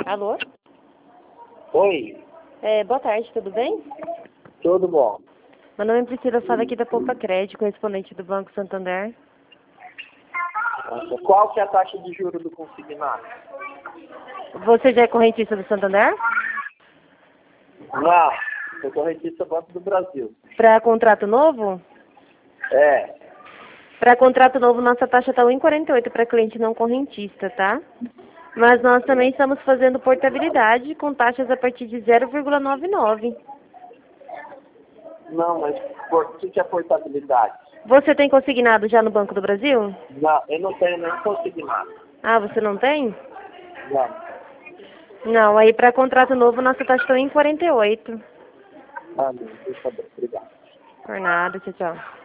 Alô? Oi, Boa tarde, tudo bem? tudo bom? Meu nome é Priscila, falo aqui da Poupa Crédito, correspondente do Banco Santander. Nossa, qual que é a taxa de juros do consignado? Você já é correntista do Santander? Não, sou correntista Banco do Brasil. Para contrato novo? É, Para contrato novo, nossa taxa está 1,48 para cliente não correntista, tá? Mas nós também estamos fazendo portabilidade com taxas a partir de 0,99. não, mas o que é portabilidade? Você tem consignado já no Banco do Brasil? Não, eu não tenho nem consignado. Ah, você não tem? Não. Não, aí para contrato novo, nossa taxa está 1,48. Ah, não, deixa eu ver, obrigado. Por nada, tchau, tchau.